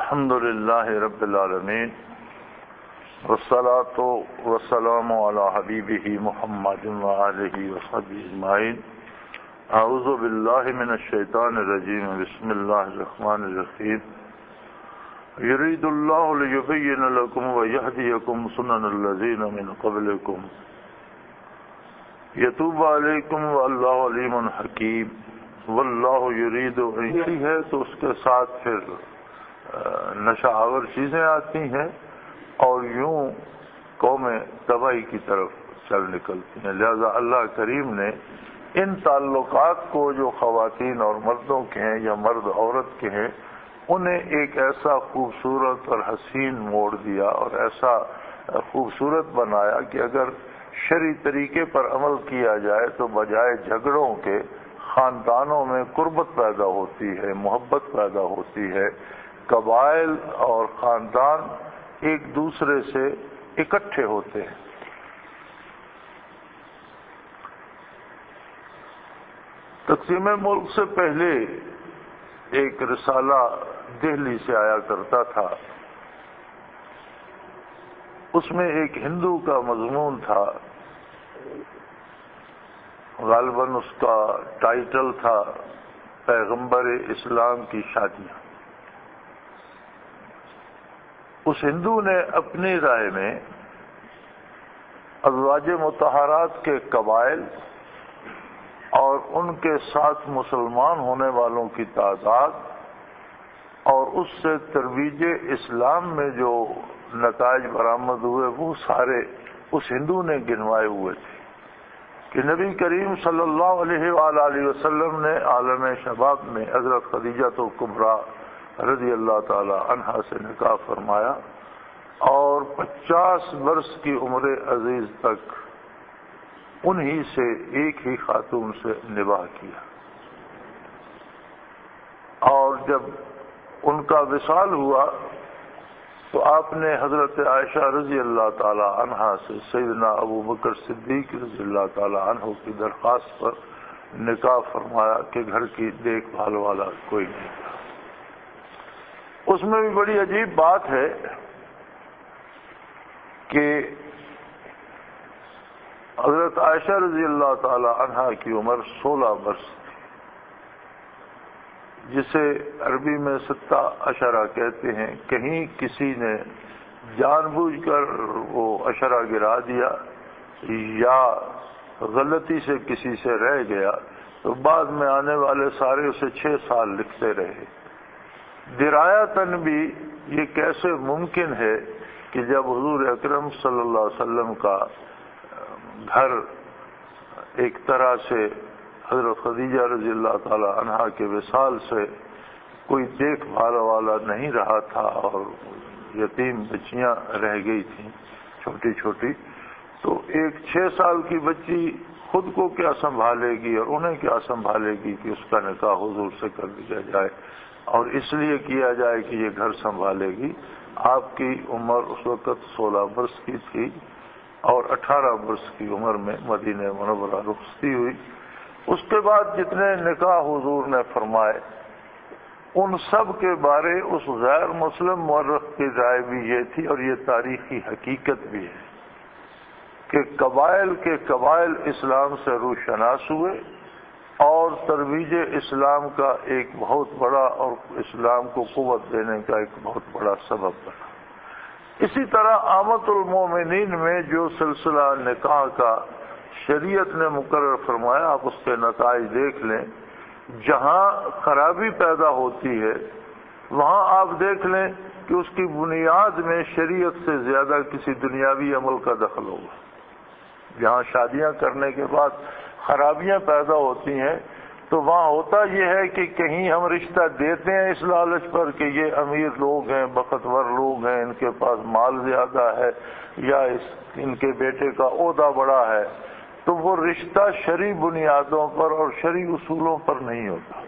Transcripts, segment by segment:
الحمد للہ رب العالمین والصلاۃ والسلام علی حبیبہ محمد وآلہ وصحبہ اجمعین۔ اعوذ باللہ من الشیطان الرجیم، بسم اللہ الرحمن الرحیم۔ یرید اللہ لیبین لکم ویہدیکم سنن الذین من قبلکم یتوب علیکم واللہ علیم حکیم واللہ یرید ہے۔ تو اس کے ساتھ پھر نشہ آور چیزیں آتی ہیں اور یوں قومیں تباہی کی طرف چل نکلتی ہیں۔ لہذا اللہ کریم نے ان تعلقات کو جو خواتین اور مردوں کے ہیں یا مرد عورت کے ہیں انہیں ایک ایسا خوبصورت اور حسین موڑ دیا اور ایسا خوبصورت بنایا کہ اگر شرعی طریقے پر عمل کیا جائے تو بجائے جھگڑوں کے خاندانوں میں قربت پیدا ہوتی ہے، محبت پیدا ہوتی ہے، قبائل اور خاندان ایک دوسرے سے اکٹھے ہوتے ہیں۔ تقسیم ملک سے پہلے ایک رسالہ دہلی سے آیا کرتا تھا، اس میں ایک ہندو کا مضمون تھا، غالباً اس کا ٹائٹل تھا پیغمبر اسلام کی شادیاں۔ اس ہندو نے اپنی رائے میں ازواج مطہرات کے قبائل اور ان کے ساتھ مسلمان ہونے والوں کی تعداد اور اس سے ترویج اسلام میں جو نتائج برآمد ہوئے وہ سارے اس ہندو نے گنوائے ہوئے تھے کہ نبی کریم صلی اللہ علیہ وآلہ وسلم نے عالم شباب میں حضرت خدیجہ کبریٰ رضی اللہ تعالی عنہا سے نکاح فرمایا اور 50 برس کی عمر عزیز تک انہی سے ایک ہی خاتون سے نباہ کیا، اور جب ان کا وصال ہوا تو آپ نے حضرت عائشہ رضی اللہ تعالی عنہا سے سیدنا ابو بکر صدیق رضی اللہ تعالی عنہ کی درخواست پر نکاح فرمایا کہ گھر کی دیکھ بھال والا کوئی نہیں تھا۔ اس میں بھی بڑی عجیب بات ہے کہ حضرت عائشہ رضی اللہ تعالی عنہا کی عمر 16 برس تھی، جسے عربی میں 17 کہتے ہیں۔ کہیں کسی نے جان بوجھ کر وہ اشرہ گرا دیا یا غلطی سے کسی سے رہ گیا تو بعد میں آنے والے سارے اسے 6 سال لکھتے رہے۔ درایتاً بھی یہ کیسے ممکن ہے کہ جب حضور اکرم صلی اللہ علیہ وسلم کا گھر ایک طرح سے حضرت خدیجہ رضی اللہ تعالی عنہا کے وصال سے کوئی دیکھ بھال والا نہیں رہا تھا اور یتیم بچیاں رہ گئی تھیں چھوٹی چھوٹی، تو ایک 6 سال کی بچی خود کو کیا سنبھالے گی اور انہیں کیا سنبھالے گی کہ اس کا نکاح حضور سے کر دیا جائے اور اس لیے کیا جائے کہ یہ گھر سنبھالے گی۔ آپ کی عمر اس وقت 16 برس کی تھی اور 18 برس کی عمر میں مدینہ منورہ رخصتی ہوئی۔ اس کے بعد جتنے نکاح حضور نے فرمائے ان سب کے بارے اس غیر مسلم مورخ کی رائے بھی یہ تھی، اور یہ تاریخی حقیقت بھی ہے، کہ قبائل کے قبائل اسلام سے روشناس ہوئے اور ترویج اسلام کا ایک بہت بڑا اور اسلام کو قوت دینے کا ایک بہت بڑا سبب بنا۔ اسی طرح آمۃ المومنین میں جو سلسلہ نکاح کا شریعت نے مقرر فرمایا، آپ اس کے نتائج دیکھ لیں، جہاں خرابی پیدا ہوتی ہے وہاں آپ دیکھ لیں کہ اس کی بنیاد میں شریعت سے زیادہ کسی دنیاوی عمل کا دخل ہوگا۔ جہاں شادیاں کرنے کے بعد خرابیاں پیدا ہوتی ہیں تو وہاں ہوتا یہ ہے کہ کہیں ہم رشتہ دیتے ہیں اس لالچ پر کہ یہ امیر لوگ ہیں، بختور لوگ ہیں، ان کے پاس مال زیادہ ہے یا ان کے بیٹے کا عہدہ بڑا ہے، تو وہ رشتہ شرعی بنیادوں پر اور شرعی اصولوں پر نہیں ہوتا۔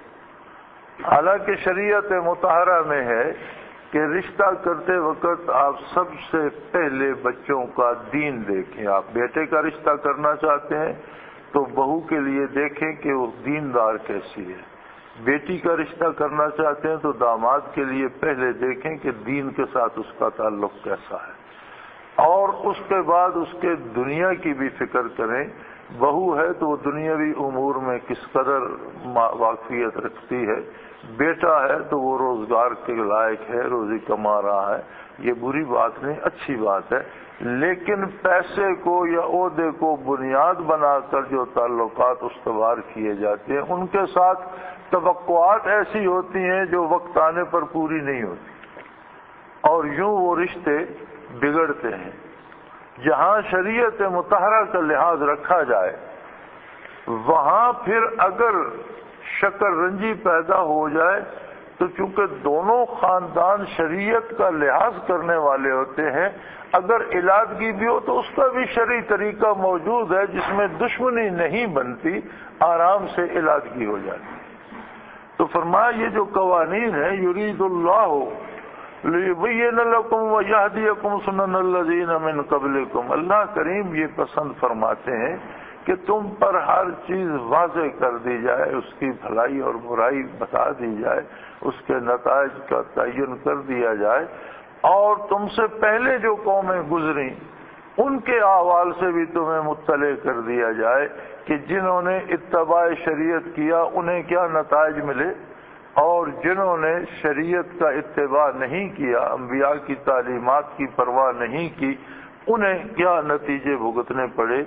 حالانکہ شریعت مطہرہ میں ہے کہ رشتہ کرتے وقت آپ سب سے پہلے بچوں کا دین دیکھیں۔ آپ بیٹے کا رشتہ کرنا چاہتے ہیں تو بہو کے لیے دیکھیں کہ وہ دیندار کیسی ہے، بیٹی کا رشتہ کرنا چاہتے ہیں تو داماد کے لیے پہلے دیکھیں کہ دین کے ساتھ اس کا تعلق کیسا ہے، اور اس کے بعد اس کے دنیا کی بھی فکر کریں. بہو ہے تو وہ دنیاوی امور میں کس قدر واقفیت رکھتی ہے، بیٹا ہے تو وہ روزگار کے لائق ہے، روزی کما رہا ہے. یہ بری بات نہیں، اچھی بات ہے، لیکن پیسے کو یا عہدے کو بنیاد بنا کر جو تعلقات استوار کیے جاتے ہیں ان کے ساتھ توقعات ایسی ہوتی ہیں جو وقت آنے پر پوری نہیں ہوتی، اور یوں وہ رشتے بگڑتے ہیں. جہاں شریعت مطہرہ کا لحاظ رکھا جائے وہاں پھر اگر شکر رنجی پیدا ہو جائے تو چونکہ دونوں خاندان شریعت کا لحاظ کرنے والے ہوتے ہیں، اگر علادگی بھی ہو تو اس کا بھی شرعی طریقہ موجود ہے جس میں دشمنی نہیں بنتی، آرام سے علادگی ہو جاتی. تو فرمایا یہ جو قوانین ہیں یرید اللہ لیبین لکم ویہدیکم سنن الذین من قبلکم، اللہ کریم یہ پسند فرماتے ہیں کہ تم پر ہر چیز واضح کر دی جائے، اس کی بھلائی اور برائی بتا دی جائے، اس کے نتائج کا تعین کر دیا جائے، اور تم سے پہلے جو قومیں گزریں ان کے احوال سے بھی تمہیں مطلع کر دیا جائے کہ جنہوں نے اتباع شریعت کیا انہیں کیا نتائج ملے، اور جنہوں نے شریعت کا اتباع نہیں کیا، انبیاء کی تعلیمات کی پرواہ نہیں کی، انہیں کیا نتیجے بھگتنے پڑے.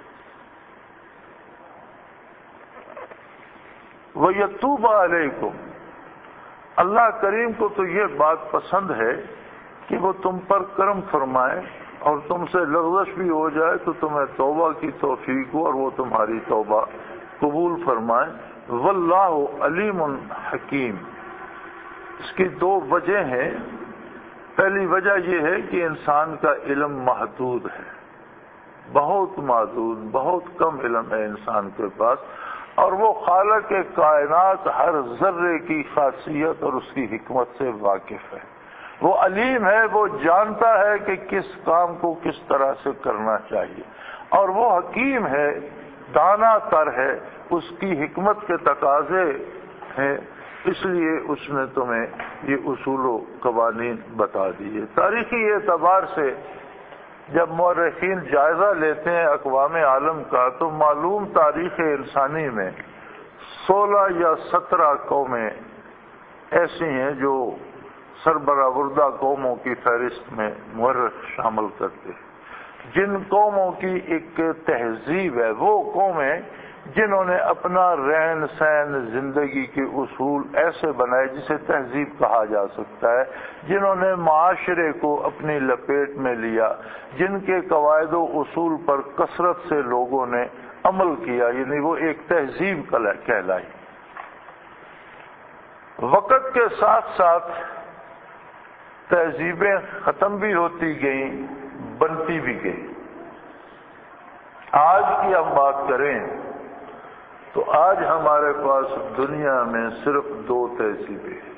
وَيَتُوبَ عَلَيْكُمْ، اللہ کریم کو تو یہ بات پسند ہے کہ وہ تم پر کرم فرمائے اور تم سے لغزش بھی ہو جائے تو تمہیں توبہ کی توفیق ہو اور وہ تمہاری توبہ قبول فرمائے. واللہ علیم حکیم. اس کی دو وجہ ہیں. پہلی وجہ یہ ہے کہ انسان کا علم محدود ہے، بہت محدود، بہت کم علم ہے انسان کے پاس، اور وہ خالق کائنات ہر ذرے کی خاصیت اور اس کی حکمت سے واقف ہے. وہ علیم ہے، وہ جانتا ہے کہ کس کام کو کس طرح سے کرنا چاہیے، اور وہ حکیم ہے، دانا تر ہے، اس کی حکمت کے تقاضے ہیں، اس لیے اس نے تمہیں یہ اصول و قوانین بتا دیے. تاریخی اعتبار سے جب مورخین جائزہ لیتے ہیں اقوام عالم کا تو معلوم تاریخ انسانی میں 16 یا 17 قومیں ایسی ہیں جو سربراہ قوموں کی فہرست میں مورخ شامل کرتے ہیں. جن قوموں کی ایک تہذیب ہے، وہ قومیں جنہوں نے اپنا رہن سہن زندگی کے اصول ایسے بنائے جسے تہذیب کہا جا سکتا ہے، جنہوں نے معاشرے کو اپنی لپیٹ میں لیا، جن کے قواعد و اصول پر کثرت سے لوگوں نے عمل کیا، یعنی وہ ایک تہذیب کہلائی. وقت کے ساتھ ساتھ تہذیبیں ختم بھی ہوتی گئیں، بنتی بھی گئی. آج کی ہم بات کریں تو آج ہمارے پاس دنیا میں صرف 2 تہذیبیں ہیں.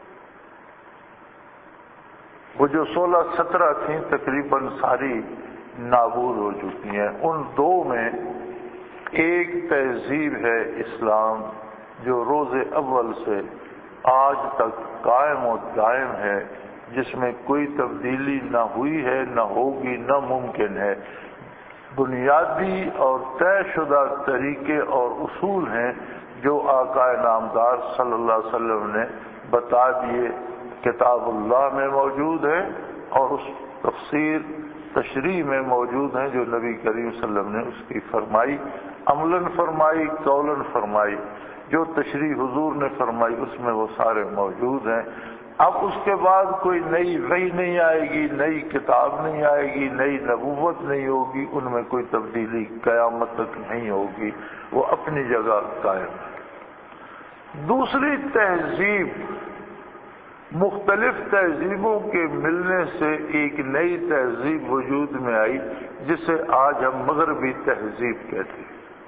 وہ جو 16-17 تھیں تقریباً ساری نابود ہو چکی ہیں. ان 2 میں ایک تہذیب ہے اسلام جو روز اول سے آج تک قائم و دائم ہے، جس میں کوئی تبدیلی نہ ہوئی ہے، نہ ہوگی، نہ ممکن ہے. بنیادی اور طے شدہ طریقے اور اصول ہیں جو آقا نامدار صلی اللہ علیہ وسلم نے بتا دیے، کتاب اللہ میں موجود ہیں اور اس تشریح میں موجود ہیں جو نبی کریم صلی اللہ علیہ وسلم نے اس کی فرمائی، عملاً فرمائی، قولاً فرمائی. جو تشریح حضور نے فرمائی اس میں وہ سارے موجود ہیں. اب اس کے بعد کوئی نئی وحی نہیں آئے گی، نئی کتاب نہیں آئے گی، نئی نبوت نہیں ہوگی، ان میں کوئی تبدیلی قیامت تک نہیں ہوگی، وہ اپنی جگہ قائم ہے. دوسری تہذیب، مختلف تہذیبوں کے ملنے سے ایک نئی تہذیب وجود میں آئی جسے آج ہم مغربی تہذیب کہتے ہیں.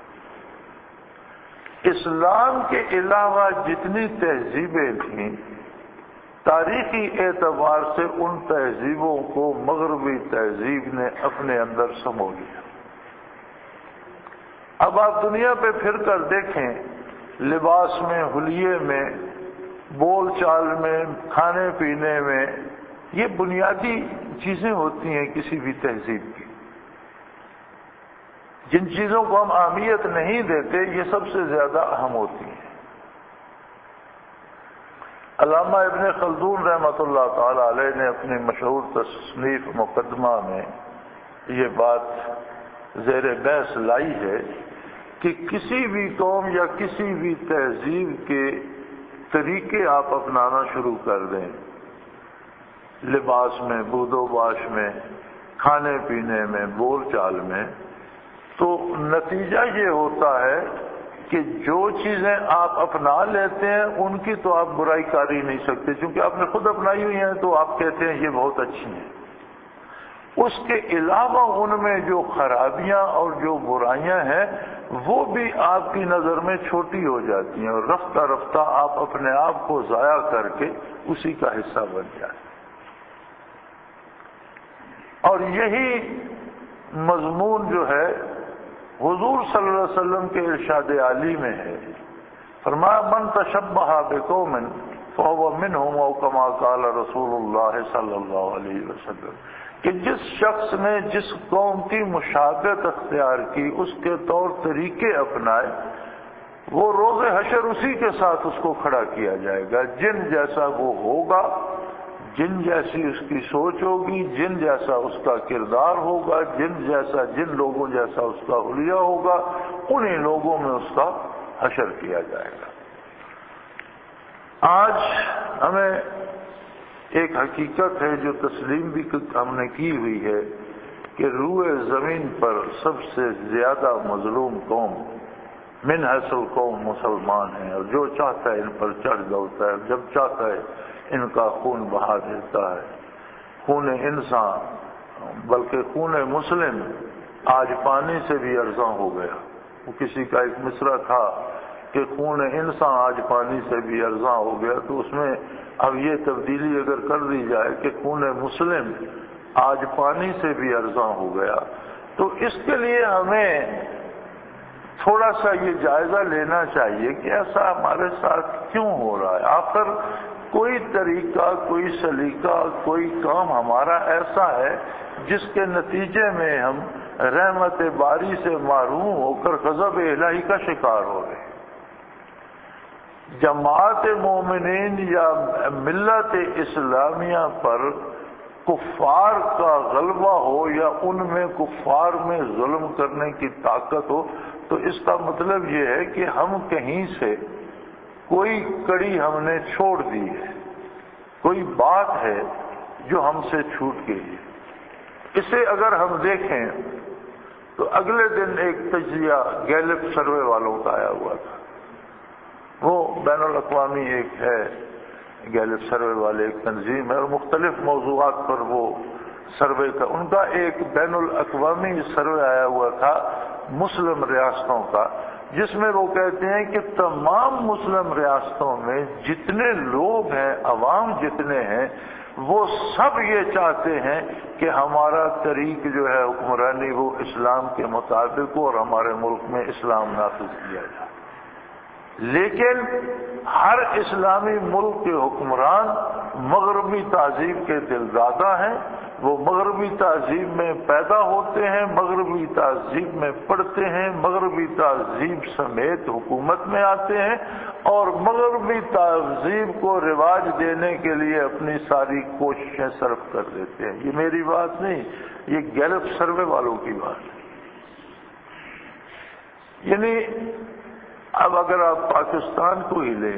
اسلام کے علاوہ جتنی تہذیبیں تھیں تاریخی اعتبار سے ان تہذیبوں کو مغربی تہذیب نے اپنے اندر سمو لیا. اب آپ دنیا پہ پھر کر دیکھیں لباس میں، حلیے میں، بول چال میں، کھانے پینے میں، یہ بنیادی چیزیں ہوتی ہیں کسی بھی تہذیب کی۔ جن چیزوں کو ہم اہمیت نہیں دیتے یہ سب سے زیادہ اہم ہوتی ہیں۔ علامہ ابن خلدون رحمۃ اللہ تعالی علیہ نے اپنی مشہور تصنیف مقدمہ میں یہ بات زیر بحث لائی ہے کہ کسی بھی قوم یا کسی بھی تہذیب کے طریقے آپ اپنانا شروع کر دیں، لباس میں، بود و باش میں، کھانے پینے میں، بول چال میں، تو نتیجہ یہ ہوتا ہے کہ جو چیزیں آپ اپنا لیتے ہیں ان کی تو آپ برائی کر ہی نہیں سکتے، چونکہ آپ نے خود اپنائی ہوئی ہیں تو آپ کہتے ہیں یہ بہت اچھی ہیں۔ اس کے علاوہ ان میں جو خرابیاں اور جو برائیاں ہیں وہ بھی آپ کی نظر میں چھوٹی ہو جاتی ہیں، اور رفتہ رفتہ آپ اپنے آپ کو ضائع کر کے اسی کا حصہ بن جائیں۔ اور یہی مضمون جو ہے حضور صلی اللہ علیہ وسلم کے ارشاد عالی میں ہے، فرمایا من تشبہ بقوم فہو منہم او کما قال رسول اللہ صلی اللہ علیہ وسلم، کہ جس شخص نے جس قوم کی مشابہت اختیار کی، اس کے طور طریقے اپنائے، وہ روز حشر اسی کے ساتھ اس کو کھڑا کیا جائے گا۔ جن جیسا وہ ہوگا، جن جیسی اس کی سوچ ہوگی، جن جیسا اس کا کردار ہوگا، جن لوگوں جیسا اس کا حلیہ ہوگا، انہی لوگوں میں اس کا حشر کیا جائے گا۔ آج ہمیں ایک حقیقت ہے جو تسلیم بھی ہم نے کی ہوئی ہے کہ روئے زمین پر سب سے زیادہ مظلوم قوم من حیث القوم مسلمان ہیں، اور جو چاہتا ہے ان پر چڑھ دوڑتا ہے، جب چاہتا ہے ان کا خون بہا دیتا ہے۔ خون انسان بلکہ خون مسلم آج پانی سے بھی ارزاں ہو گیا۔ وہ کسی کا ایک مصرع تھا کہ خون انسان آج پانی سے بھی ارزاں ہو گیا، تو اس میں اب یہ تبدیلی اگر کر دی جائے کہ خون مسلم آج پانی سے بھی ارزاں ہو گیا، تو اس کے لیے ہمیں تھوڑا سا یہ جائزہ لینا چاہیے کہ ایسا ہمارے ساتھ کیوں ہو رہا ہے۔ آخر کوئی طریقہ، کوئی سلیقہ، کوئی کام ہمارا ایسا ہے جس کے نتیجے میں ہم رحمت باری سے محروم ہو کر غضب الہی کا شکار ہو رہے ہیں۔ جماعت مومنین یا ملت اسلامیہ پر کفار کا غلبہ ہو یا ان میں کفار میں ظلم کرنے کی طاقت ہو، تو اس کا مطلب یہ ہے کہ ہم کہیں سے کوئی کڑی ہم نے چھوڑ دی ہے، کوئی بات ہے جو ہم سے چھوٹ گئی ہے۔ اسے اگر ہم دیکھیں تو اگلے دن ایک تجزیہ گیلپ سروے والوں کا آیا ہوا تھا۔ وہ بین الاقوامی ایک ہے، گیلپ سروے والے ایک تنظیم ہے، اور مختلف موضوعات پر وہ سروے کا ان کا ایک بین الاقوامی سروے آیا ہوا تھا مسلم ریاستوں کا، جس میں وہ کہتے ہیں کہ تمام مسلم ریاستوں میں جتنے لوگ ہیں، عوام جتنے ہیں، وہ سب یہ چاہتے ہیں کہ ہمارا طریق جو ہے حکمرانی وہ اسلام کے مطابق ہو اور ہمارے ملک میں اسلام نافذ کیا جائے۔ لیکن ہر اسلامی ملک کے حکمران مغربی تہذیب کے دلدادہ ہیں، وہ مغربی تہذیب میں پیدا ہوتے ہیں، مغربی تہذیب میں پڑھتے ہیں، مغربی تہذیب سمیت حکومت میں آتے ہیں، اور مغربی تہذیب کو رواج دینے کے لیے اپنی ساری کوششیں صرف کر دیتے ہیں۔ یہ میری بات نہیں، یہ گیلپ سروے والوں کی بات ہے۔ یعنی اب اگر آپ پاکستان کو ہی لیں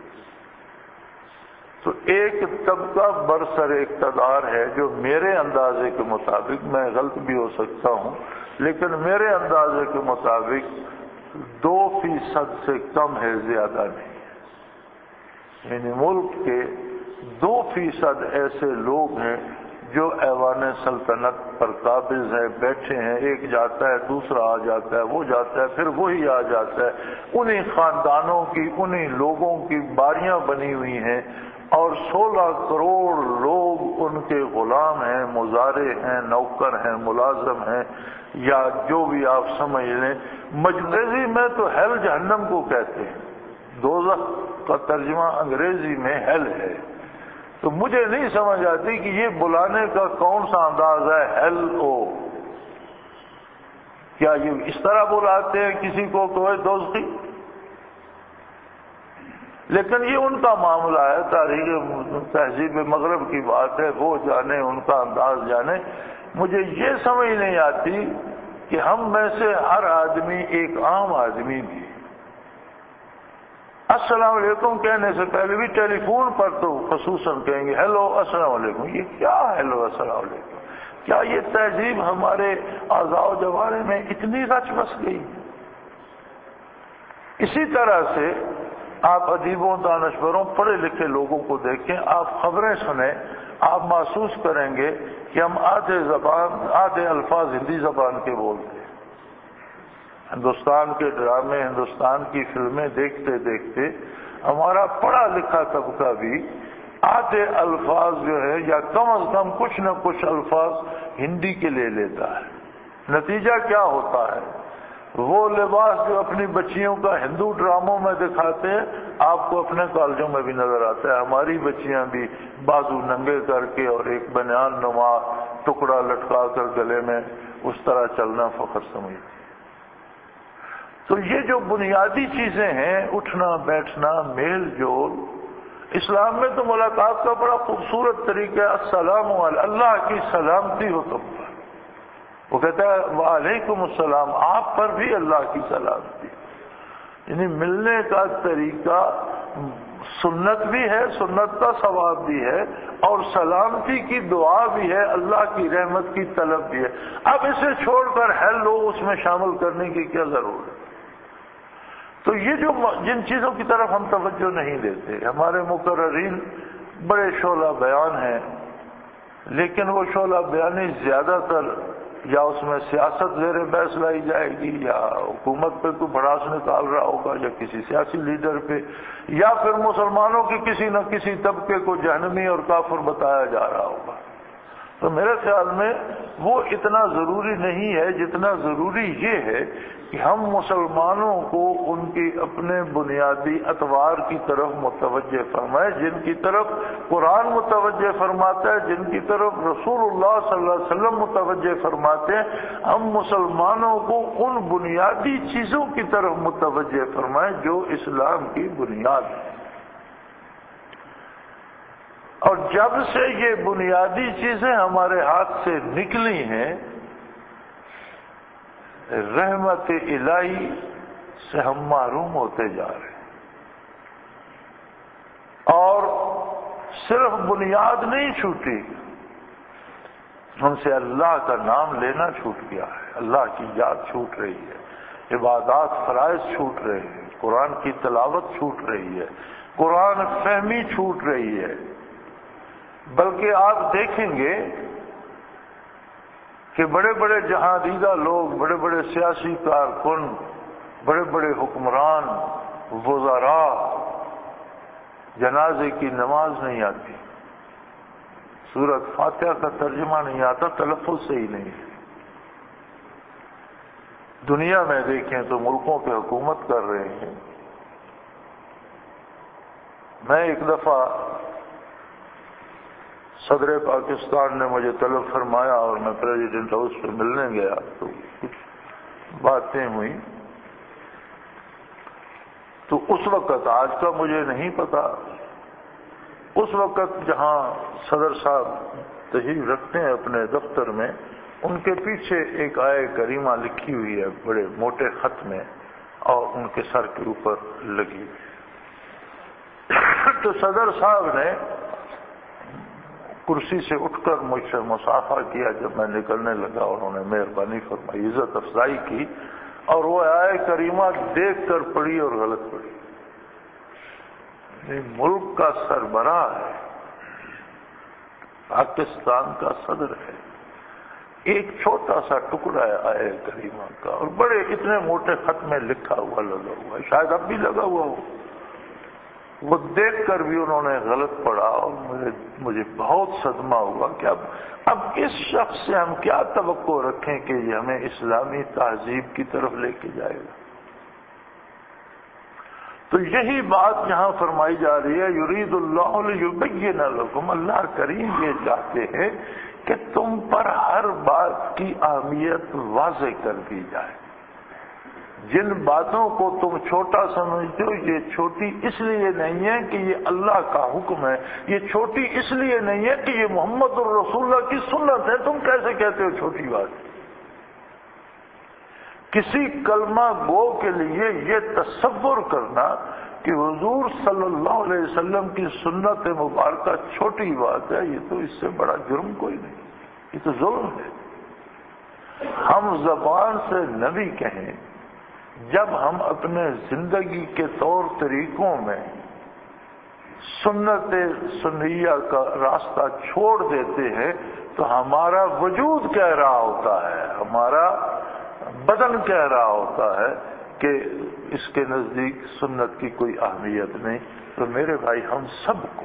تو ایک طبقہ برسر اقتدار ہے جو میرے اندازے کے مطابق، میں غلط بھی ہو سکتا ہوں، لیکن میرے اندازے کے مطابق 2% سے کم ہے، زیادہ نہیں ہے۔ یعنی ملک کے 2% ایسے لوگ ہیں جو ایوان سلطنت پر قابض ہے، بیٹھے ہیں، ایک جاتا ہے دوسرا آ جاتا ہے، وہ جاتا ہے پھر وہی آ جاتا ہے، انہی خاندانوں کی، انہی لوگوں کی باریاں بنی ہوئی ہیں، اور 16 کروڑ لوگ ان کے غلام ہیں، مزارع ہیں، نوکر ہیں، ملازم ہیں، یا جو بھی آپ سمجھ لیں۔ مجوزی میں تو ہیل جہنم کو کہتے ہیں، دوزخ کا ترجمہ انگریزی میں ہیل ہے، تو مجھے نہیں سمجھ آتی کہ یہ بلانے کا کون سا انداز ہے ہیل او، کیا یہ اس طرح بلاتے ہیں کسی کو کوئی دوزخی؟ لیکن یہ ان کا معاملہ ہے، تاریخ تہذیب مغرب کی بات ہے، وہ جانے، ان کا انداز جانے۔ مجھے یہ سمجھ نہیں آتی کہ ہم میں سے ہر آدمی، ایک عام آدمی بھی السلام علیکم کہنے سے پہلے بھی ٹیلی فون پر تو خصوصاً کہیں گے ہیلو السلام علیکم۔ یہ کیا ہیلو السلام علیکم؟ کیا یہ تہذیب ہمارے اعضاء و جوارح میں اتنی رچ بس گئی؟ اسی طرح سے آپ ادیبوں، دانشوروں، پڑھے لکھے لوگوں کو دیکھیں، آپ خبریں سنیں، آپ محسوس کریں گے کہ ہم آدھے الفاظ ہندی زبان کے بولتے ہیں۔ ہندوستان کے ڈرامے، ہندوستان کی فلمیں دیکھتے دیکھتے ہمارا پڑھا لکھا طبقہ بھی آدھے الفاظ جو ہے یا کم از کم کچھ نہ کچھ الفاظ ہندی کے لے لیتا ہے۔ نتیجہ کیا ہوتا ہے؟ وہ لباس جو اپنی بچیوں کا ہندو ڈراموں میں دکھاتے ہیں آپ کو اپنے کالجوں میں بھی نظر آتا ہے۔ ہماری بچیاں بھی بازو ننگے کر کے اور ایک بنیان نما ٹکڑا لٹکا کر گلے میں اس طرح چلنا فخر سمجھتی۔ تو یہ جو بنیادی چیزیں ہیں، اٹھنا بیٹھنا، میل جول، اسلام میں تو ملاقات کا بڑا خوبصورت طریقہ ہے، السلام علیکم، اللہ کی سلامتی ہو تم پر۔ وہ کہتا ہے وعلیکم السلام، آپ پر بھی اللہ کی سلامتی۔ یعنی ملنے کا طریقہ سنت بھی ہے، سنت کا ثواب بھی ہے، اور سلامتی کی دعا بھی ہے، اللہ کی رحمت کی طلب بھی ہے۔ اب اسے چھوڑ کر ہیلو اس میں شامل کرنے کی کیا ضرورت ہے؟ تو یہ جو جن چیزوں کی طرف ہم توجہ نہیں دیتے، ہمارے مقررین بڑے شعلہ بیان ہیں، لیکن وہ شعلہ بیانی زیادہ تر یا اس میں سیاست زیر بحث لائی جائے گی، یا حکومت پہ کوئی بھڑاس نکال رہا ہوگا، یا کسی سیاسی لیڈر پہ، یا پھر مسلمانوں کے کسی نہ کسی طبقے کو جہنمی اور کافر بتایا جا رہا ہوگا۔ تو میرے خیال میں وہ اتنا ضروری نہیں ہے جتنا ضروری یہ ہے کہ ہم مسلمانوں کو ان کی اپنے بنیادی اطوار کی طرف متوجہ فرمائیں، جن کی طرف قرآن متوجہ فرماتا ہے، جن کی طرف رسول اللہ صلی اللہ علیہ وسلم متوجہ فرماتے ہیں۔ ہم مسلمانوں کو ان بنیادی چیزوں کی طرف متوجہ فرمائیں جو اسلام کی بنیاد ہے۔ اور جب سے یہ بنیادی چیزیں ہمارے ہاتھ سے نکلی ہیں، رحمت الہی سے ہم محروم ہوتے جا رہے ہیں، اور صرف بنیاد نہیں چھوٹی، ہم سے اللہ کا نام لینا چھوٹ گیا ہے، اللہ کی یاد چھوٹ رہی ہے، عبادات فرائض چھوٹ رہے ہیں، قرآن کی تلاوت چھوٹ رہی ہے، قرآن فہمی چھوٹ رہی ہے۔ بلکہ آپ دیکھیں گے کہ بڑے بڑے جہاں دیدہ لوگ، بڑے بڑے سیاسی کارکن، بڑے بڑے حکمران، وزراء، جنازے کی نماز نہیں آتی، سورۃ فاتحہ کا ترجمہ نہیں آتا، تلفظ سے ہی نہیں۔ دنیا میں دیکھیں تو ملکوں پہ حکومت کر رہے ہیں۔ میں ایک دفعہ صدر پاکستان نے مجھے طلب فرمایا اور میں پریزیڈنٹ ہاؤس پہ ملنے گیا، تو کچھ باتیں ہوئی، تو اس وقت، آج کا مجھے نہیں پتا، اس وقت جہاں صدر صاحب تشریف رکھتے ہیں اپنے دفتر میں، ان کے پیچھے ایک آیہ کریمہ لکھی ہوئی ہے بڑے موٹے خط میں، اور ان کے سر کے اوپر لگی ہوئی۔ تو صدر صاحب نے کرسی سے اٹھ کر مجھ سے مصافحہ کیا جب میں نکلنے لگا، انہوں نے مہربانی فرمائی، عزت افزائی کی، اور وہ آیہ کریمہ دیکھ کر پڑھی اور غلط پڑھی۔ ملک کا سربراہ ہے، پاکستان کا صدر ہے، ایک چھوٹا سا ٹکڑا ہے آیہ کریمہ کا، اور بڑے اتنے موٹے خط میں لکھا ہوا لگا ہوا ہے، شاید اب بھی لگا ہوا ہو۔ وہ دیکھ کر بھی انہوں نے غلط پڑھا، اور مجھے بہت صدمہ ہوا کہ اب اس شخص سے ہم کیا توقع رکھیں کہ یہ ہمیں اسلامی تہذیب کی طرف لے کے جائے گا۔ تو یہی بات یہاں فرمائی جا رہی ہے، یرید اللہ لیبین لکم، اللہ کریم یہ چاہتے ہیں کہ تم پر ہر بات کی اہمیت واضح کر دی جائے۔ جن باتوں کو تم چھوٹا سمجھتے ہو، یہ چھوٹی اس لیے نہیں ہے کہ یہ اللہ کا حکم ہے، یہ چھوٹی اس لیے نہیں ہے کہ یہ محمد الرسول اللہ کی سنت ہے۔ تم کیسے کہتے ہو چھوٹی بات؟ کسی کلمہ گو کے لیے یہ تصور کرنا کہ حضور صلی اللہ علیہ وسلم کی سنت مبارکہ چھوٹی بات ہے، یہ تو اس سے بڑا جرم کوئی نہیں، یہ تو ظلم ہے۔ ہم زبان سے نبی کہیں جب ہم اپنے زندگی کے طور طریقوں میں سنت سنیہ کا راستہ چھوڑ دیتے ہیں تو ہمارا وجود کہہ رہا ہوتا ہے، ہمارا بدن کہہ رہا ہوتا ہے کہ اس کے نزدیک سنت کی کوئی اہمیت نہیں۔ تو میرے بھائی، ہم سب کو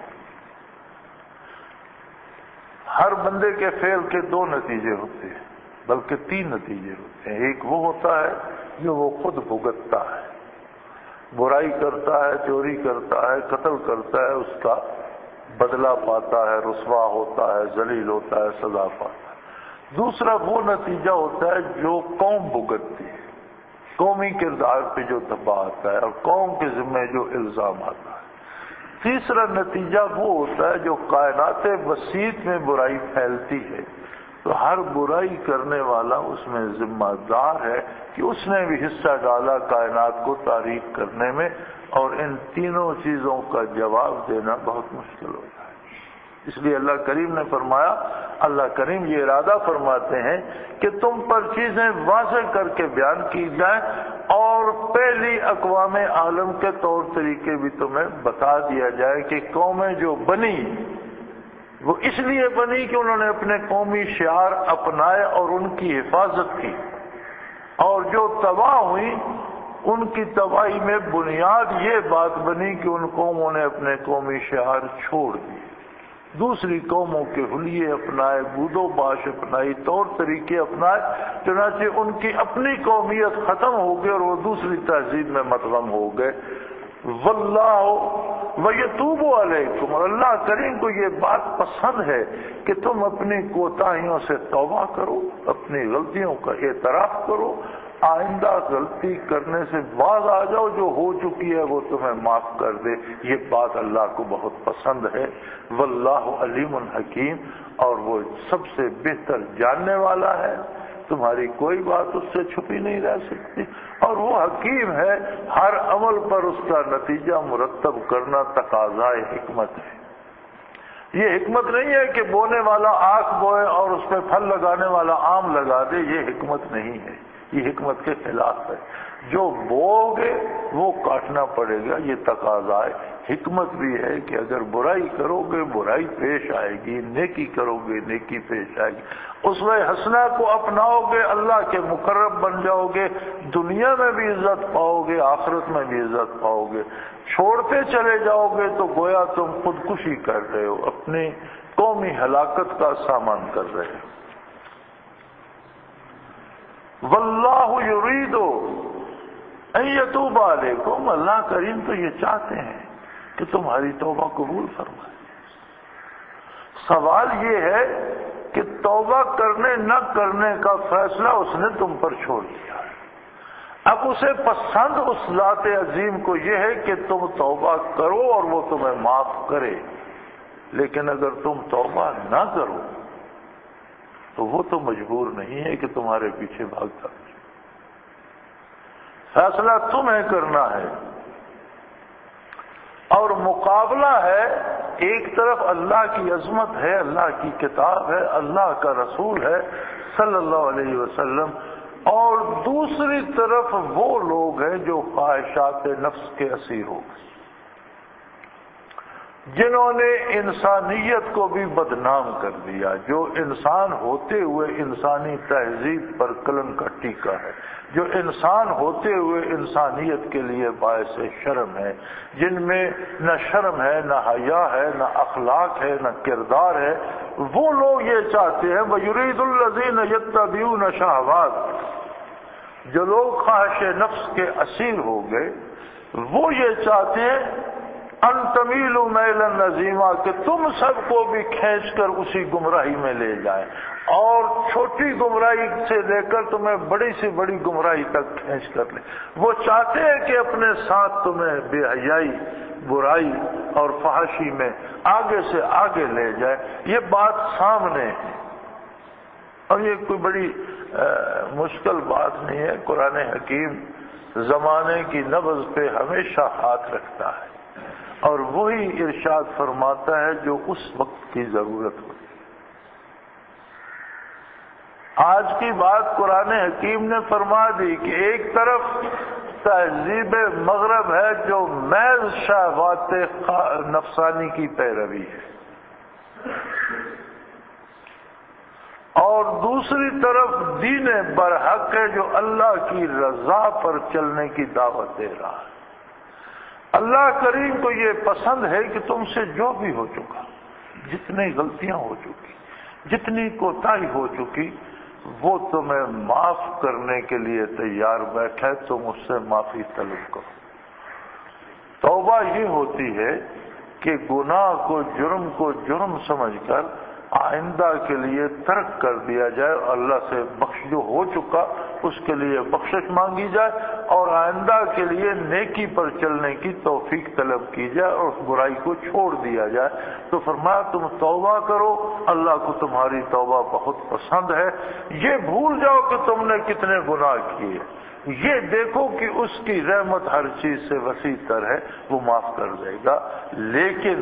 ہر بندے کے فعل کے دو نتیجے ہوتے ہیں، بلکہ تین نتیجے ہوتے ہیں۔ ایک وہ ہوتا ہے جو وہ خود بھگتتا ہے، برائی کرتا ہے، چوری کرتا ہے، قتل کرتا ہے، اس کا بدلہ پاتا ہے، رسوا ہوتا ہے، ذلیل ہوتا ہے، سزا پاتا ہے۔ دوسرا وہ نتیجہ ہوتا ہے جو قوم بھگتتی ہے، قومی کردار پہ جو دباؤ آتا ہے اور قوم کے ذمہ جو الزام آتا ہے۔ تیسرا نتیجہ وہ ہوتا ہے جو کائنات وسیط میں برائی پھیلتی ہے، تو ہر برائی کرنے والا اس میں ذمہ دار ہے کہ اس نے بھی حصہ ڈالا کائنات کو تاریک کرنے میں، اور ان تینوں چیزوں کا جواب دینا بہت مشکل ہوتا ہے۔ اس لیے اللہ کریم نے فرمایا، اللہ کریم یہ ارادہ فرماتے ہیں کہ تم پر چیزیں واضح کر کے بیان کی جائیں، اور پہلی اقوام عالم کے طور طریقے بھی تمہیں بتا دیا جائے کہ قومیں جو بنی وہ اس لیے بنی کہ انہوں نے اپنے قومی شعار اپنائے اور ان کی حفاظت کی، اور جو تباہ ہوئی ان کی تباہی میں بنیاد یہ بات بنی کہ ان قوموں نے اپنے قومی شعار چھوڑ دیے، دوسری قوموں کے حلیے اپنائے، بود و باش اپنائی، طور طریقے اپنائے، چنانچہ ان کی اپنی قومیت ختم ہو گئی اور وہ دوسری تہذیب میں مدغم ہو گئے۔ واللہ ویتوب علیکم، اور اللہ کریم کو یہ بات پسند ہے کہ تم اپنی کوتاہیوں سے توبہ کرو، اپنی غلطیوں کا اعتراف کرو، آئندہ غلطی کرنے سے باز آ جاؤ، جو ہو چکی ہے وہ تمہیں معاف کر دے۔ یہ بات اللہ کو بہت پسند ہے۔ واللہ علیم حکیم، اور وہ سب سے بہتر جاننے والا ہے، تمہاری کوئی بات اس سے چھپی نہیں رہ سکتی، اور وہ حکیم ہے، ہر عمل پر اس کا نتیجہ مرتب کرنا تقاضائے حکمت ہے۔ یہ حکمت نہیں ہے کہ بونے والا آک بوئے اور اس پہ پھل لگانے والا آم لگا دے، یہ حکمت نہیں ہے، یہ حکمت کے خلاف ہے۔ جو بو گے وہ کاٹنا پڑے گا، یہ تقاضا ہے۔ حکمت بھی ہے کہ اگر برائی کرو گے برائی پیش آئے گی، نیکی کرو گے نیکی پیش آئے گی۔ اسوہ حسنہ کو اپناؤ گے اللہ کے مقرب بن جاؤ گے، دنیا میں بھی عزت پاؤ گے، آخرت میں بھی عزت پاؤ گے۔ چھوڑتے چلے جاؤ گے تو گویا تم خودکشی کر رہے ہو، اپنی قومی ہلاکت کا سامان کر رہے ہو۔ واللہ یرید ان یتوب علیکم، اللہ کریم تو یہ چاہتے ہیں کہ تمہاری توبہ قبول فرمائے۔ سوال یہ ہے کہ توبہ کرنے نہ کرنے کا فیصلہ اس نے تم پر چھوڑ دیا ہے۔ اب اسے پسند اس ذات عظیم کو یہ ہے کہ تم توبہ کرو اور وہ تمہیں معاف کرے، لیکن اگر تم توبہ نہ کرو تو وہ تو مجبور نہیں ہے کہ تمہارے پیچھے بھاگتا ہے۔ فیصلہ تمہیں کرنا ہے، اور مقابلہ ہے، ایک طرف اللہ کی عظمت ہے، اللہ کی کتاب ہے، اللہ کا رسول ہے صلی اللہ علیہ وسلم، اور دوسری طرف وہ لوگ ہیں جو خواہشات نفس کے اسیر ہو گئے، جنہوں نے انسانیت کو بھی بدنام کر دیا، جو انسان ہوتے ہوئے انسانی تہذیب پر کلنک کا ٹیکا ہے، جو انسان ہوتے ہوئے انسانیت کے لیے باعث شرم ہے، جن میں نہ شرم ہے، نہ حیا ہے، نہ اخلاق ہے، نہ کردار ہے، وہ لوگ یہ چاہتے ہیں وَيُرِيدُ الَّذِينَ يَتَّبِعُونَ شَهَوَاتِ، جو لوگ خواہش نفس کے اسیر ہو گئے وہ یہ چاہتے ہیں ان تمیلوا میلا عظیما کہ تم سب کو بھی کھینچ کر اسی گمراہی میں لے جائیں، اور چھوٹی گمراہی سے لے کر تمہیں بڑی سے بڑی گمراہی تک کھینچ کر لے۔ وہ چاہتے ہیں کہ اپنے ساتھ تمہیں بے حیائی، برائی اور فحاشی میں آگے سے آگے لے جائے۔ یہ بات سامنے ہے، اور یہ کوئی بڑی مشکل بات نہیں ہے۔ قرآن حکیم زمانے کی نبض پہ ہمیشہ ہاتھ رکھتا ہے، اور وہی ارشاد فرماتا ہے جو اس وقت کی ضرورت ہوتی ہے۔ آج کی بات قرآن حکیم نے فرما دی کہ ایک طرف تہذیب مغرب ہے جو محض شہوات نفسانی کی پیروی ہے، اور دوسری طرف دین برحق ہے جو اللہ کی رضا پر چلنے کی دعوت دے رہا ہے۔ اللہ کریم کو یہ پسند ہے کہ تم سے جو بھی ہو چکا، جتنی غلطیاں ہو چکی، جتنی کوتاہی ہو چکی، وہ تمہیں معاف کرنے کے لیے تیار بیٹھا ہے، تم اس سے معافی طلب کرو۔ توبہ یہ ہوتی ہے کہ گناہ کو جرم سمجھ کر آئندہ کے لیے ترک کر دیا جائے، اللہ سے جو ہو چکا اس کے لیے بخشش مانگی جائے، اور آئندہ کے لیے نیکی پر چلنے کی توفیق طلب کی جائے، اور اس برائی کو چھوڑ دیا جائے۔ تو فرمایا تم توبہ کرو، اللہ کو تمہاری توبہ بہت پسند ہے۔ یہ بھول جاؤ کہ تم نے کتنے گناہ کیے، یہ دیکھو کہ اس کی رحمت ہر چیز سے وسیع تر ہے، وہ معاف کر دے گا۔ لیکن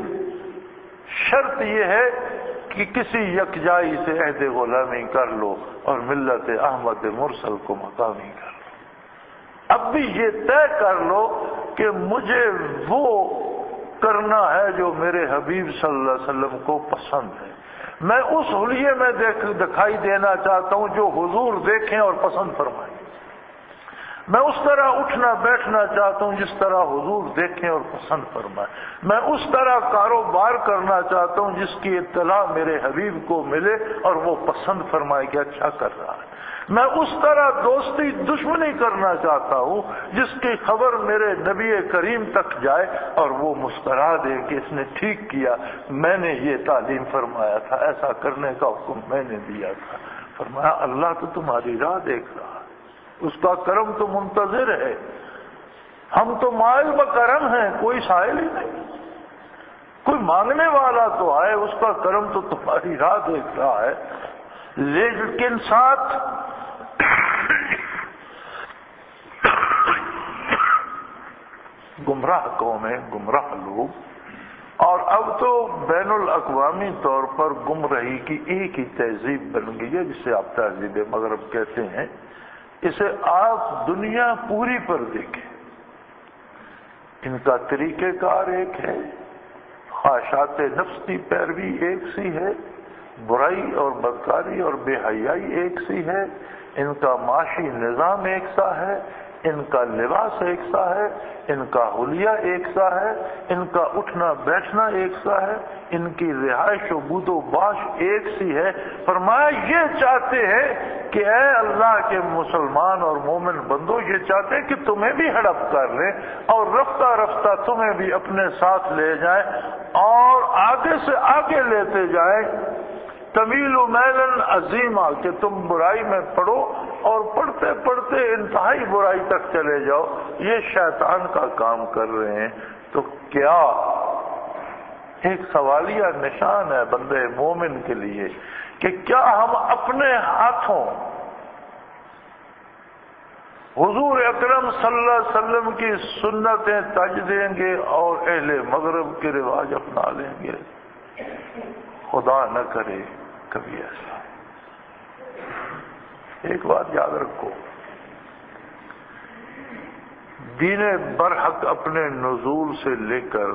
شرط یہ ہے کہ کسی یکجائی سے عہد غلامی کر لو اور ملت احمد مرسل کو مقامی کر لو۔ اب بھی یہ طے کر لو کہ مجھے وہ کرنا ہے جو میرے حبیب صلی اللہ علیہ وسلم کو پسند ہے، میں اس حلیے میں دکھائی دینا چاہتا ہوں جو حضور دیکھیں اور پسند فرمائیں، میں اس طرح اٹھنا بیٹھنا چاہتا ہوں جس طرح حضور دیکھیں اور پسند فرمائیں، میں اس طرح کاروبار کرنا چاہتا ہوں جس کی اطلاع میرے حبیب کو ملے اور وہ پسند فرمائے کہ اچھا کر رہا ہے، میں اس طرح دوستی دشمنی کرنا چاہتا ہوں جس کی خبر میرے نبی کریم تک جائے اور وہ مسکرا دے کہ اس نے ٹھیک کیا، میں نے یہ تعلیم فرمایا تھا، ایسا کرنے کا حکم میں نے دیا تھا۔ فرمایا اللہ تو تمہاری راہ دیکھ رہا ہے، اس کا کرم تو منتظر ہے، ہم تو مائل بکرم ہیں، کوئی سائل ہی نہیں، کوئی مانگنے والا تو آئے، اس کا کرم تو تمہاری راہ دیکھ رہا ہے۔ لیکن ساتھ گمراہ قومیں، گمراہ لوگ، اور اب تو بین الاقوامی طور پر گمراہی کی ایک ہی تہذیب بن گئی ہے جسے آپ تہذیب مغرب کہتے ہیں۔ اسے آپ دنیا پوری پر دیکھیں، ان کا طریقہ کار ایک ہے، خواہشات نفس کی پیروی ایک سی ہے، برائی اور بدکاری اور بے حیائی ایک سی ہے، ان کا معاشی نظام ایک سا ہے، ان کا لباس ایک سا ہے، ان کا حلیہ ایک سا ہے، ان کا اٹھنا بیٹھنا ایک سا ہے، ان کی رہائش و بود و باش ایک سی ہے۔ فرمایا یہ چاہتے ہیں کہ اے اللہ کے مسلمان اور مومن بندو، یہ چاہتے ہیں کہ تمہیں بھی ہڑپ کر لیں اور رفتہ رفتہ تمہیں بھی اپنے ساتھ لے جائیں اور آگے سے آگے لیتے جائیں، طویل میلن عظیما، کہ تم برائی میں پڑو اور پڑھتے پڑھتے انتہائی برائی تک چلے جاؤ۔ یہ شیطان کا کام کر رہے ہیں۔ تو کیا ایک سوالیہ نشان ہے بندے مومن کے لیے کہ کیا ہم اپنے ہاتھوں حضور اکرم صلی اللہ علیہ وسلم کی سنتیں تج دیں گے اور اہل مغرب کے رواج اپنا لیں گے؟ خدا نہ کرے کبھی ایسا۔ ایک بات یاد رکھو، دین برحق اپنے نزول سے لے کر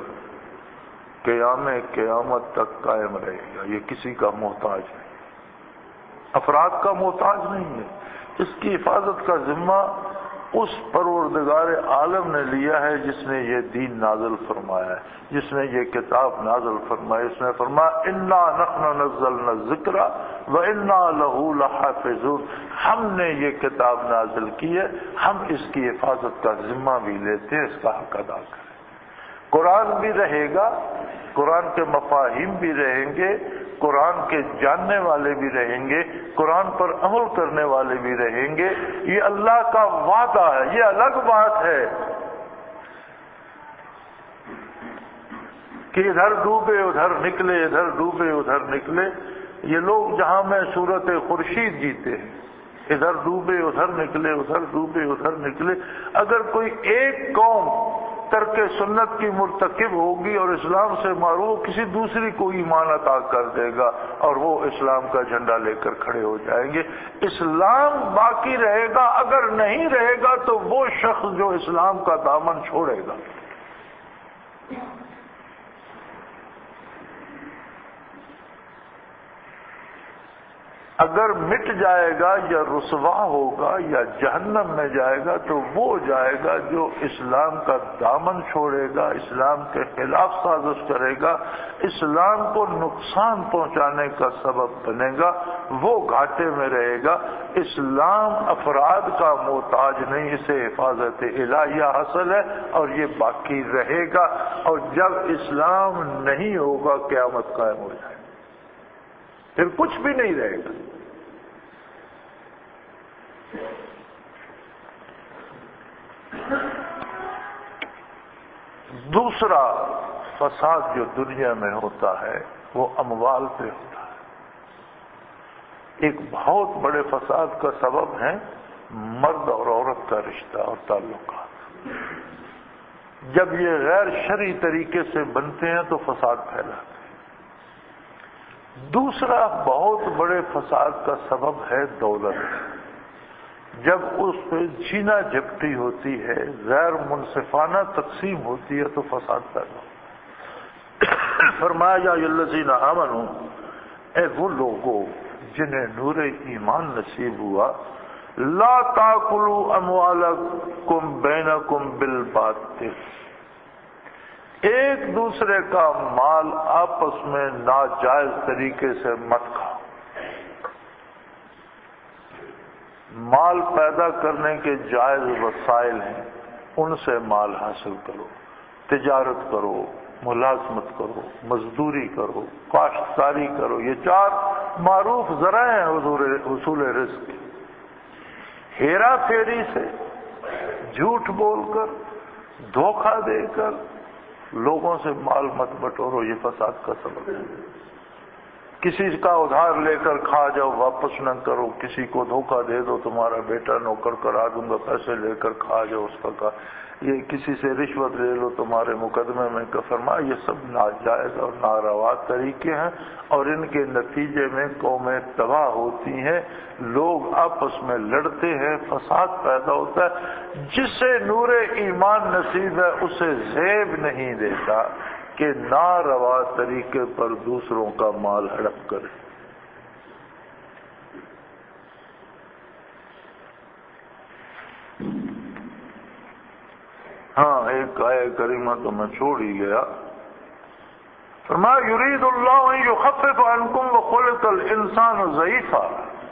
قیامت تک قائم رہے گا، یہ کسی کا محتاج نہیں، افراد کا محتاج نہیں ہے، اس کی حفاظت کا ذمہ اس پروردگار عالم نے لیا ہے جس نے یہ دین نازل فرمایا ہے، جس نے یہ کتاب نازل فرمائی۔ اس نے فرمایا انا نحن نزلنا الذکر وانا له لحافظون، ہم نے یہ کتاب نازل کی ہے، ہم اس کی حفاظت کا ذمہ بھی لیتے ہیں، اس کا حق ادا کریں۔ قرآن بھی رہے گا، قرآن کے مفاہیم بھی رہیں گے، قرآن کے جاننے والے بھی رہیں گے، قرآن پر عمل کرنے والے بھی رہیں گے، یہ اللہ کا وعدہ ہے، یہ الگ بات ہے کہ ادھر ڈوبے ادھر نکلے، ادھر ڈوبے ادھر نکلے۔ یہ لوگ جہاں میں صورت خورشید جیتے ہیں، ادھر ڈوبے ادھر نکلے، ادھر ڈوبے ادھر نکلے۔ اگر کوئی ایک قوم ترک سنت کی مرتکب ہوگی اور اسلام سے معروف، کسی دوسری کو ایمان عطا کر دے گا اور وہ اسلام کا جھنڈا لے کر کھڑے ہو جائیں گے۔ اسلام باقی رہے گا، اگر نہیں رہے گا تو وہ شخص جو اسلام کا دامن چھوڑے گا۔ اگر مٹ جائے گا یا رسوا ہوگا یا جہنم میں جائے گا تو وہ جائے گا جو اسلام کا دامن چھوڑے گا، اسلام کے خلاف سازش کرے گا، اسلام کو نقصان پہنچانے کا سبب بنے گا، وہ گھاٹے میں رہے گا۔ اسلام افراد کا محتاج نہیں، اسے حفاظت الہیہ حاصل ہے اور یہ باقی رہے گا، اور جب اسلام نہیں ہوگا قیامت قائم ہو جائے گا، پھر کچھ بھی نہیں رہے گا۔ دوسرا فساد جو دنیا میں ہوتا ہے وہ اموال پہ ہوتا ہے۔ ایک بہت بڑے فساد کا سبب ہے مرد اور عورت کا رشتہ اور تعلقات۔ جب یہ غیر شرعی طریقے سے بنتے ہیں تو فساد پھیلاتے ہیں۔ دوسرا بہت بڑے فساد کا سبب ہے دولت۔ جب اس پہ چھینا جھپٹی ہوتی ہے، غیر منصفانہ تقسیم ہوتی ہے تو فساد پیدا ہوتا ہے۔ فرمایا یا الذین آمنوا، اے وہ لوگوں جنہیں نور ایمان نصیب ہوا، لا تاکلوا اموالکم بینکم بالباطل، ایک دوسرے کا مال آپس میں ناجائز طریقے سے مت کھاؤ۔ مال پیدا کرنے کے جائز وسائل ہیں، ان سے مال حاصل کرو، تجارت کرو، ملازمت کرو، مزدوری کرو، کاشتکاری کرو، یہ 4 معروف ذرائع ہیں حصول رزق۔ ہیرا پھیری سے، جھوٹ بول کر، دھوکہ دے کر لوگوں سے مال مت بٹورو، یہ فساد کا سبب ہے۔ کسی کا ادھار لے کر کھا جاؤ، واپس نہ کرو، کسی کو دھوکہ دے دو، تمہارا بیٹا نوکر کرا دوں گا، پیسے لے کر کھا جاؤ اس کا، یہ کسی سے رشوت لے لو، تمہارے مقدمے میں فرمایا یہ سب ناجائز اور ناروا طریقے ہیں، اور ان کے نتیجے میں قومیں تباہ ہوتی ہیں، لوگ آپس میں لڑتے ہیں، فساد پیدا ہوتا ہے۔ جسے نور ایمان نصیب ہے اسے زیب نہیں دیتا کہ ناروا طریقے پر دوسروں کا مال ہڑپ کرے۔ ہاں ایک آیہ کریمہ تو میں چھوڑ ہی گیا، فرمایا یرید اللہ ان یخفف عنکم وخلق الانسان ضعیفا،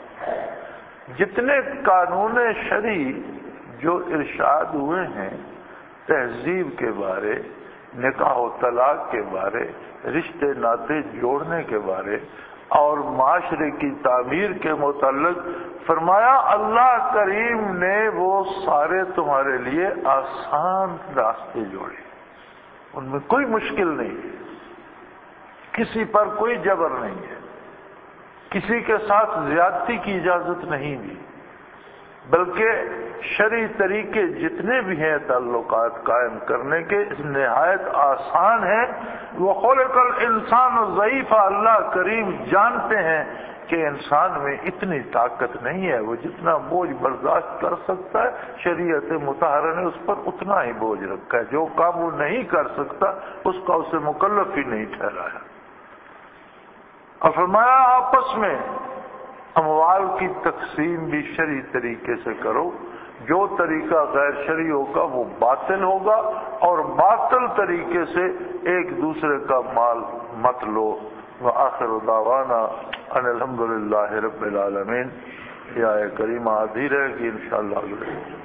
جتنے قانون شرعی جو ارشاد ہوئے ہیں تہذیب کے بارے، نکاح و طلاق کے بارے، رشتے ناطے جوڑنے کے بارے اور معاشرے کی تعمیر کے متعلق، فرمایا اللہ کریم نے وہ سارے تمہارے لیے آسان راستے جوڑے، ان میں کوئی مشکل نہیں ہے، کسی پر کوئی جبر نہیں ہے، کسی کے ساتھ زیادتی کی اجازت نہیں دی، بلکہ شرعی طریقے جتنے بھی ہیں تعلقات قائم کرنے کے نہایت آسان ہیں۔ وَخُلِقَ الْإِنسَانُ ضَعِيفًا، اللہ کریم جانتے ہیں کہ انسان میں اتنی طاقت نہیں ہے، وہ جتنا بوجھ برداشت کر سکتا ہے شریعت مطہرہ نے اس پر اتنا ہی بوجھ رکھا ہے، جو کام وہ نہیں کر سکتا اس کا اسے مکلف ہی نہیں ٹھہرایا۔ اور فرمایا آپس میں اموال کی تقسیم بھی شرعی طریقے سے کرو، جو طریقہ غیر شرعی ہوگا وہ باطل ہوگا، اور باطل طریقے سے ایک دوسرے کا مال مت لو۔ وآخر دعوانا ان الحمدللہ رب العالمین۔ یہ آیت کریمہ آدھی رہے گی انشاءاللہ۔